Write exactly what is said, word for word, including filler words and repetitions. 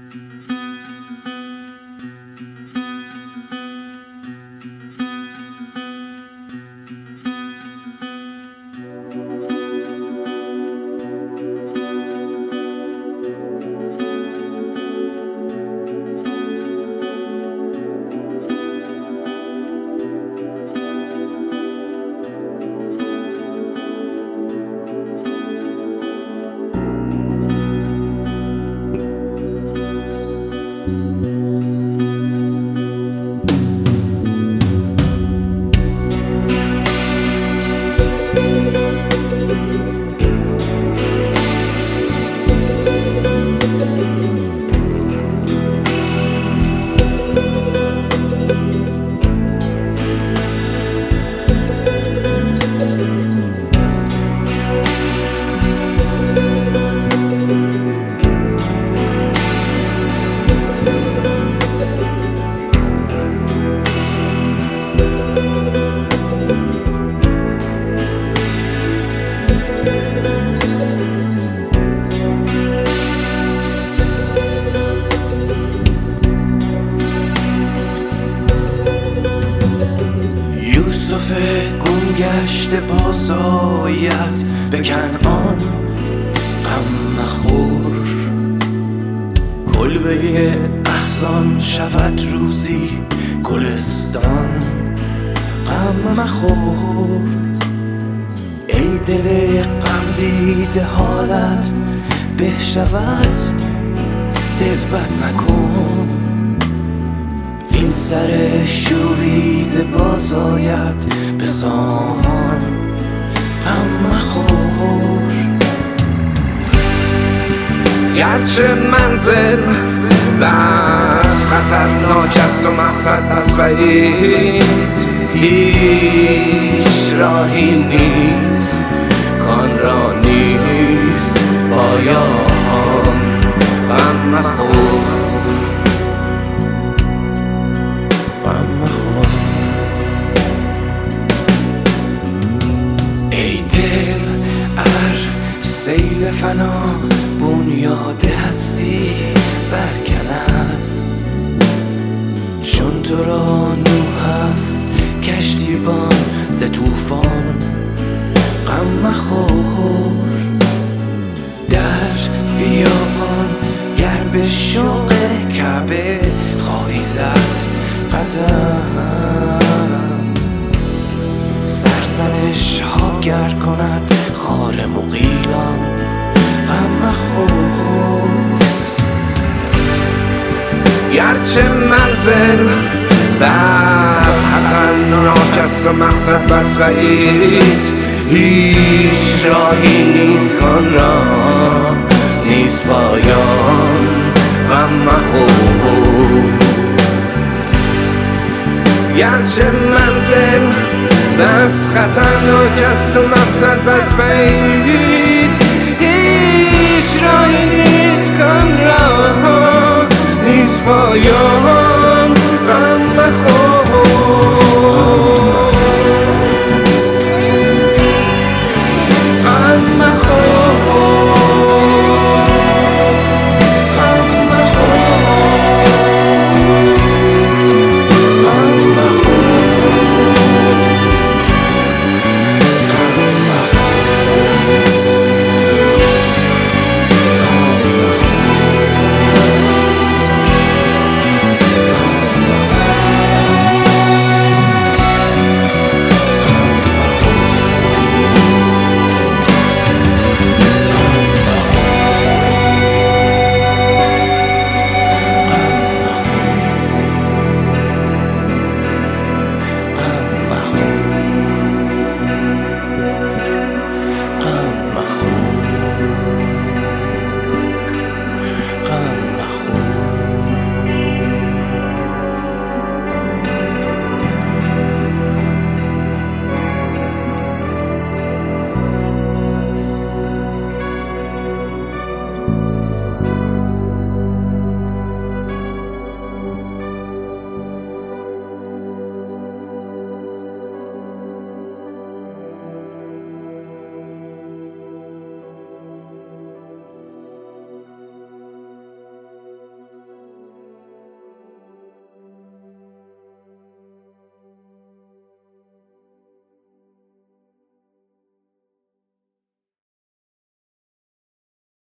یوسف گم گشته بازآید به کنعان غم مخور، کلبه احزان شود روزی گلستان غم مخور. ای دل غم دیده حالت به شود دل بد مکن، این سر شوریده باز آید به سامان غم مخور. گرچه منزل بس خطرناک است و مقصد بس بعید، هیچ راهی نیست کان را نیست پایان غم مخور. ای دل ار سیل فنا بنیاد هستی برکند، چون تو را نوح هست کشتیبان ز طوفان غم مخور. در بیابان گر به شوق کعبه خواهی زد قدم، سرزنش ها گر کند خار مغیلان غم مخور. گرچه منزل بس خطرناک است و مقصد بس بعید، هیچ راهی نیست کان را نیست پایان غم مخور. گرچه منزل بس خطرناک است و مقصد بس بعید، هیچ راهی